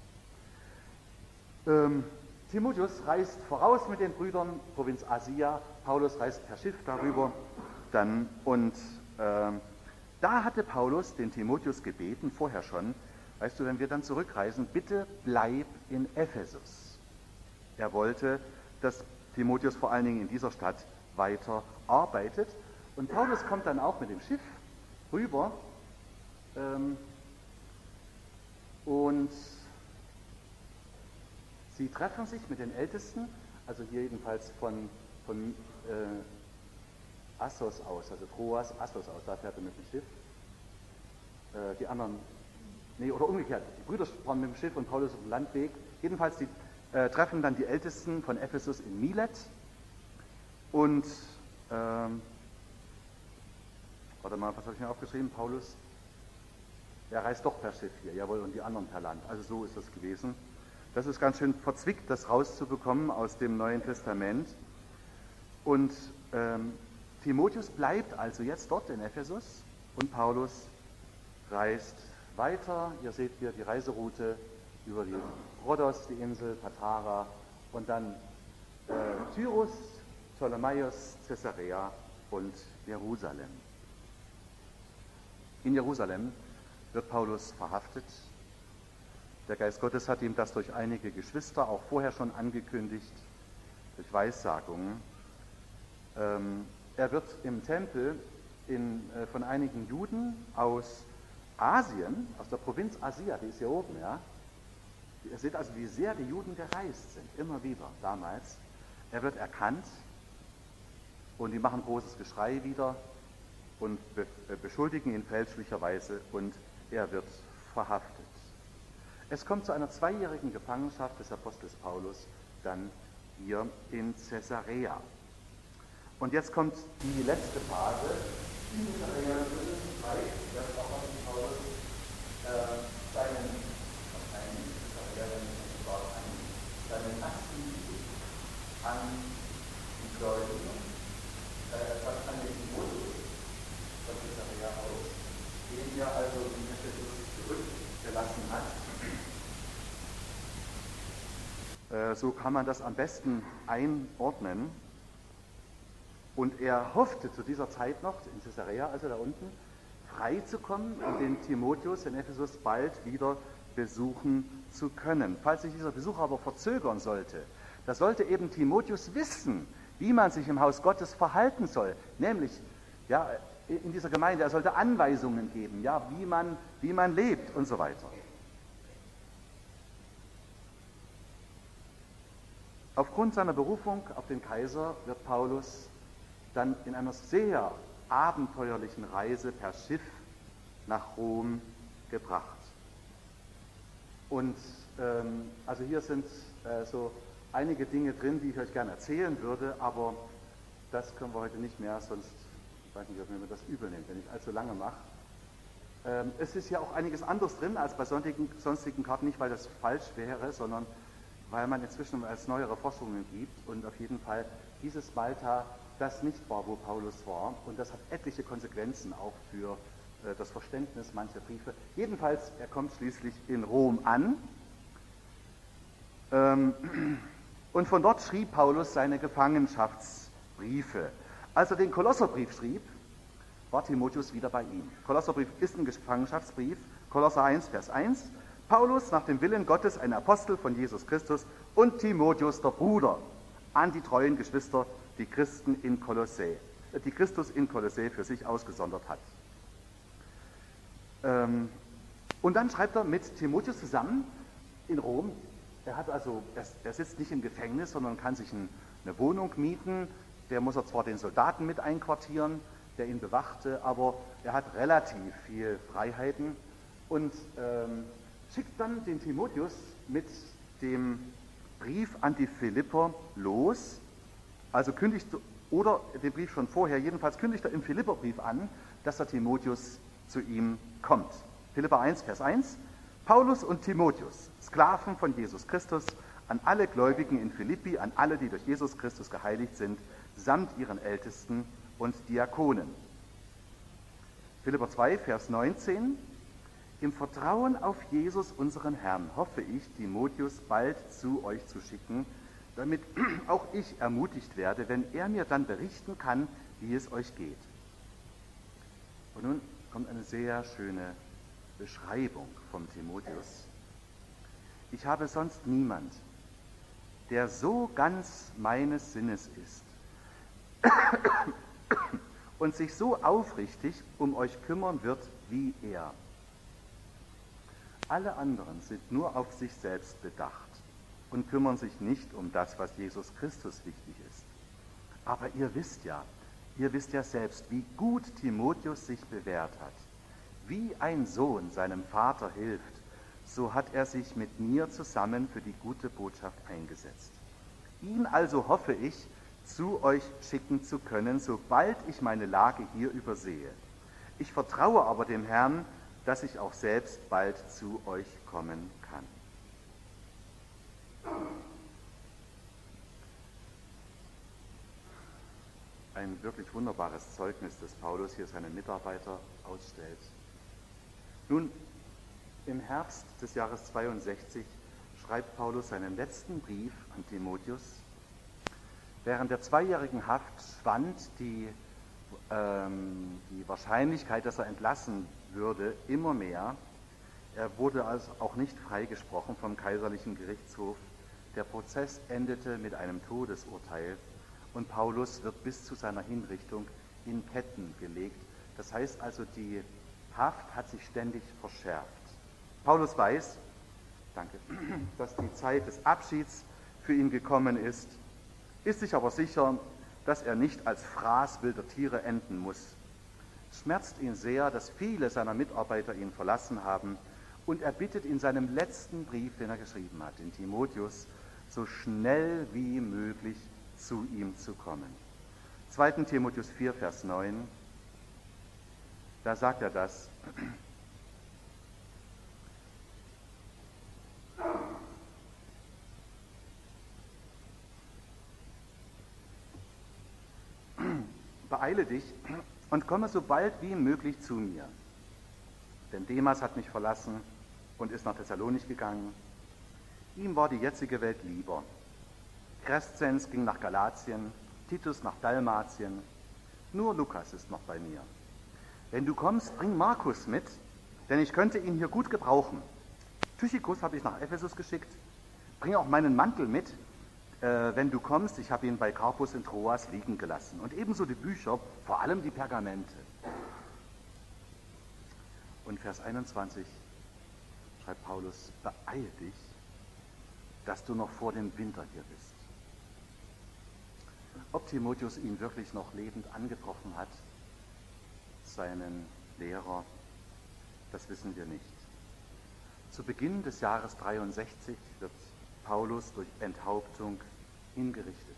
Timotheus reist voraus mit den Brüdern, Provinz Asia, Paulus reist per Schiff darüber dann und da hatte Paulus den Timotheus gebeten, vorher schon, weißt du, wenn wir dann zurückreisen, bitte bleib in Ephesus. Er wollte, dass Timotheus vor allen Dingen in dieser Stadt weiter arbeitet. Und Paulus kommt dann auch mit dem Schiff rüber und sie treffen sich mit den Ältesten, also hier jedenfalls von Assos aus, also Troas, Assos aus, da fährt er mit dem Schiff. Die anderen, oder umgekehrt, die Brüder fahren mit dem Schiff und Paulus auf dem Landweg. Jedenfalls, die treffen dann die Ältesten von Ephesus in Milet und, warte mal, was habe ich mir aufgeschrieben? Paulus, er reist doch per Schiff hier, jawohl, und die anderen per Land. Also so ist das gewesen. Das ist ganz schön verzwickt, das rauszubekommen aus dem Neuen Testament. Und Timotheus bleibt also jetzt dort in Ephesus und Paulus reist weiter. Ihr seht hier die Reiseroute über die Rhodos, die Insel, Patara und dann Tyrus, Ptolemaios, Caesarea und Jerusalem. In Jerusalem wird Paulus verhaftet. Der Geist Gottes hat ihm das durch einige Geschwister auch vorher schon angekündigt, durch Weissagungen. Er wird im Tempel von einigen Juden aus Asien, aus der Provinz Asia, die ist hier oben, ja. Ihr seht also, wie sehr die Juden gereist sind, immer wieder damals. Er wird erkannt und die machen großes Geschrei wieder und beschuldigen ihn fälschlicherweise und er wird verhaftet. Es kommt zu einer 2-jährigen Gefangenschaft des Apostels Paulus dann hier in Caesarea. Und jetzt kommt die letzte Phase. In Caesarea dass auch Paulus seinen ersten Brief an die Gläubigen, an den Timotheus von Caesarea aus, den er also in Ephesus zurückgelassen hat. So kann man das am besten einordnen. Und er hoffte zu dieser Zeit noch, in Caesarea, also da unten, frei zu kommen und den Timotheus in Ephesus bald wieder besuchen zu können. Falls sich dieser Besuch aber verzögern sollte, da sollte eben Timotheus wissen, wie man sich im Haus Gottes verhalten soll. Nämlich, ja, in dieser Gemeinde, er sollte Anweisungen geben, ja, wie man lebt und so weiter. Aufgrund seiner Berufung auf den Kaiser wird Paulus dann in einer sehr abenteuerlichen Reise per Schiff nach Rom gebracht. Und also hier sind so einige Dinge drin, die ich euch gerne erzählen würde, aber das können wir heute nicht mehr, sonst ich weiß nicht, ob mir das übel nimmt, wenn ich allzu lange mache. Es ist ja auch einiges anderes drin als bei sonstigen Karten, nicht weil das falsch wäre, sondern weil man inzwischen als neuere Forschungen gibt und auf jeden Fall dieses Malta das nicht war, wo Paulus war, und das hat etliche Konsequenzen auch für das Verständnis mancher Briefe. Jedenfalls, er kommt schließlich in Rom an und von dort schrieb Paulus seine Gefangenschaftsbriefe. Als er den Kolosserbrief schrieb, war Timotheus wieder bei ihm. Kolosserbrief ist ein Gefangenschaftsbrief, Kolosser 1, Vers 1. Paulus, nach dem Willen Gottes, ein Apostel von Jesus Christus, und Timotheus, der Bruder, an die treuen Geschwister, die Christus in Kolossä für sich ausgesondert hat. Und dann schreibt er mit Timotheus zusammen in Rom. Er sitzt nicht im Gefängnis, sondern kann sich eine Wohnung mieten. Der muss er zwar den Soldaten mit einquartieren, der ihn bewachte, aber er hat relativ viel Freiheiten und schickt dann den Timotheus mit dem Brief an die Philipper los, also oder den Brief schon vorher, jedenfalls kündigt er im Philipperbrief an, dass der Timotheus zu ihm kommt. Philipper 1, Vers 1, Paulus und Timotheus, Sklaven von Jesus Christus, an alle Gläubigen in Philippi, an alle, die durch Jesus Christus geheiligt sind, samt ihren Ältesten und Diakonen. Philipper 2, Vers 19, im Vertrauen auf Jesus, unseren Herrn, hoffe ich, Timotheus bald zu euch zu schicken, damit auch ich ermutigt werde, wenn er mir dann berichten kann, wie es euch geht. Und nun kommt eine sehr schöne Beschreibung vom Timotheus. Ich habe sonst niemand, der so ganz meines Sinnes ist und sich so aufrichtig um euch kümmern wird wie er. Alle anderen sind nur auf sich selbst bedacht und kümmern sich nicht um das, was Jesus Christus wichtig ist. Aber ihr wisst ja selbst, wie gut Timotheus sich bewährt hat. Wie ein Sohn seinem Vater hilft, so hat er sich mit mir zusammen für die gute Botschaft eingesetzt. Ihn also hoffe ich, zu euch schicken zu können, sobald ich meine Lage hier übersehe. Ich vertraue aber dem Herrn, dass ich auch selbst bald zu euch kommen kann. Ein wirklich wunderbares Zeugnis, das Paulus hier seinen Mitarbeiter ausstellt. Nun, im Herbst des Jahres 62 schreibt Paulus seinen letzten Brief an Timotheus. Während der 2-jährigen Haft schwand die Wahrscheinlichkeit, dass er entlassen würde, immer mehr. Er wurde also auch nicht freigesprochen vom kaiserlichen Gerichtshof. Der Prozess endete mit einem Todesurteil und Paulus wird bis zu seiner Hinrichtung in Ketten gelegt. Das heißt also, die Haft hat sich ständig verschärft. Paulus weiß, dass die Zeit des Abschieds für ihn gekommen ist sich aber sicher, dass er nicht als Fraß wilder Tiere enden muss. Es schmerzt ihn sehr, dass viele seiner Mitarbeiter ihn verlassen haben, und er bittet in seinem letzten Brief, den er geschrieben hat, in Timotheus, so schnell wie möglich zu ihm zu kommen. 2. Timotheus 4, Vers 9, da sagt er das. Beeile dich und komme so bald wie möglich zu mir. Denn Demas hat mich verlassen und ist nach Thessalonich gegangen. Ihm war die jetzige Welt lieber. Crescens ging nach Galatien, Titus nach Dalmatien. Nur Lukas ist noch bei mir. Wenn du kommst, bring Markus mit, denn ich könnte ihn hier gut gebrauchen. Tychicus habe ich nach Ephesus geschickt. Bring auch meinen Mantel mit. Wenn du kommst, ich habe ihn bei Carpus in Troas liegen gelassen. Und ebenso die Bücher, vor allem die Pergamente. Und Vers 21 schreibt Paulus, beeil dich, dass du noch vor dem Winter hier bist. Ob Timotheus ihn wirklich noch lebend angetroffen hat, seinen Lehrer, das wissen wir nicht. Zu Beginn des Jahres 63 wird Paulus durch Enthauptung hingerichtet.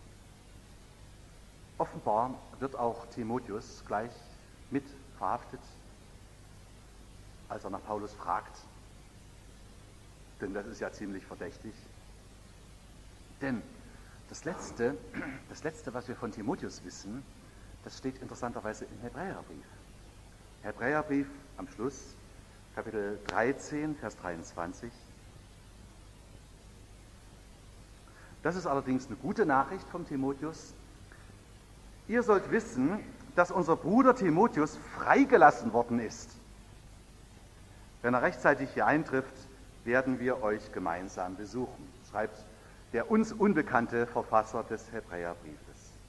Offenbar wird auch Timotheus gleich mit verhaftet, als er nach Paulus fragt, denn das ist ja ziemlich verdächtig. Denn das Letzte, was wir von Timotheus wissen, das steht interessanterweise im Hebräerbrief. Hebräerbrief am Schluss, Kapitel 13, Vers 23. Das ist allerdings eine gute Nachricht vom Timotheus. Ihr sollt wissen, dass unser Bruder Timotheus freigelassen worden ist. Wenn er rechtzeitig hier eintrifft, werden wir euch gemeinsam besuchen, schreibt der uns unbekannte Verfasser des Hebräerbriefes.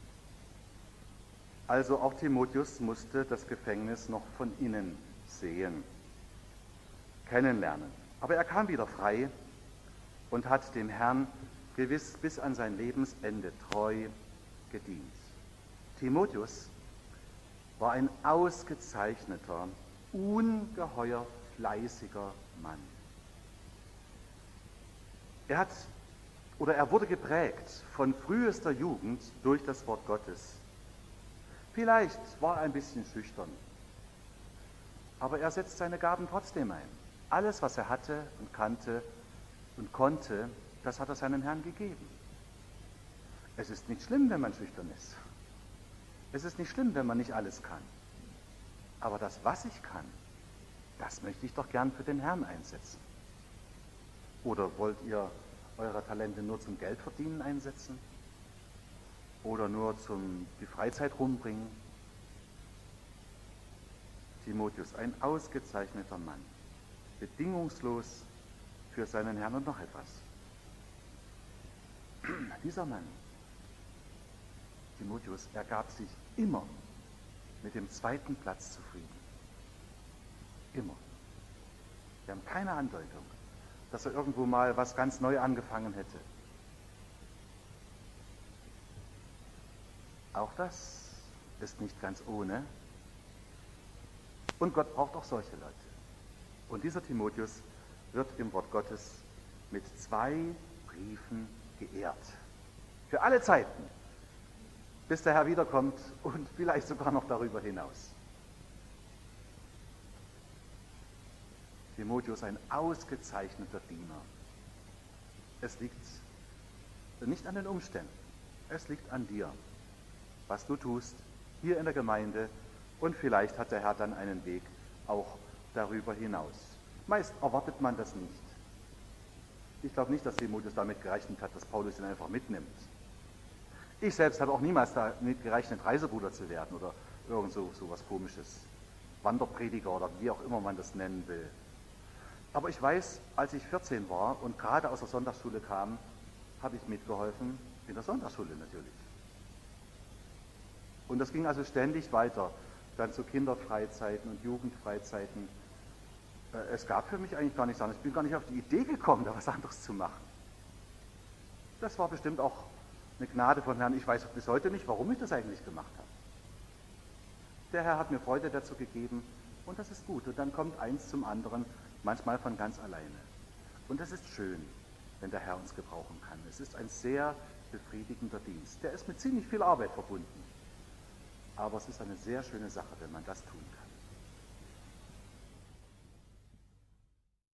Also auch Timotheus musste das Gefängnis noch von innen sehen, kennenlernen. Aber er kam wieder frei und hat dem Herrn gewiss bis an sein Lebensende treu gedient. Timotheus war ein ausgezeichneter, ungeheuer fleißiger Mann. Er wurde geprägt von frühester Jugend durch das Wort Gottes. Vielleicht war er ein bisschen schüchtern, aber er setzt seine Gaben trotzdem ein. Alles, was er hatte und kannte und konnte, das hat er seinem Herrn gegeben. Es ist nicht schlimm, wenn man schüchtern ist. Es ist nicht schlimm, wenn man nicht alles kann. Aber das, was ich kann, das möchte ich doch gern für den Herrn einsetzen. Oder wollt ihr eure Talente nur zum Geldverdienen einsetzen? Oder nur zum die Freizeit rumbringen? Timotheus, ein ausgezeichneter Mann, bedingungslos für seinen Herrn. Und noch etwas. Dieser Mann, Timotheus, er gab sich immer mit dem zweiten Platz zufrieden. Immer. Wir haben keine Andeutung, dass er irgendwo mal was ganz neu angefangen hätte. Auch das ist nicht ganz ohne. Und Gott braucht auch solche Leute. Und dieser Timotheus wird im Wort Gottes mit 2 Briefen geehrt. Für alle Zeiten, bis der Herr wiederkommt und vielleicht sogar noch darüber hinaus. Timotheus, ein ausgezeichneter Diener. Es liegt nicht an den Umständen, es liegt an dir, was du tust hier in der Gemeinde, und vielleicht hat der Herr dann einen Weg auch darüber hinaus. Meist erwartet man das nicht. Ich glaube nicht, dass Timotheus damit gerechnet hat, dass Paulus ihn einfach mitnimmt. Ich selbst habe auch niemals damit gerechnet, Reisebruder zu werden oder irgend so was Komisches. Wanderprediger oder wie auch immer man das nennen will. Aber ich weiß, als ich 14 war und gerade aus der Sonntagsschule kam, habe ich mitgeholfen, in der Sonntagsschule natürlich. Und das ging also ständig weiter, dann zu Kinderfreizeiten und Jugendfreizeiten. Es gab für mich eigentlich gar nichts anderes. Ich bin gar nicht auf die Idee gekommen, da was anderes zu machen. Das war bestimmt auch eine Gnade vom Herrn. Ich weiß bis heute nicht, warum ich das eigentlich gemacht habe. Der Herr hat mir Freude dazu gegeben und das ist gut. Und dann kommt eins zum anderen, manchmal von ganz alleine. Und das ist schön, wenn der Herr uns gebrauchen kann. Es ist ein sehr befriedigender Dienst. Der ist mit ziemlich viel Arbeit verbunden. Aber es ist eine sehr schöne Sache, wenn man das tun kann.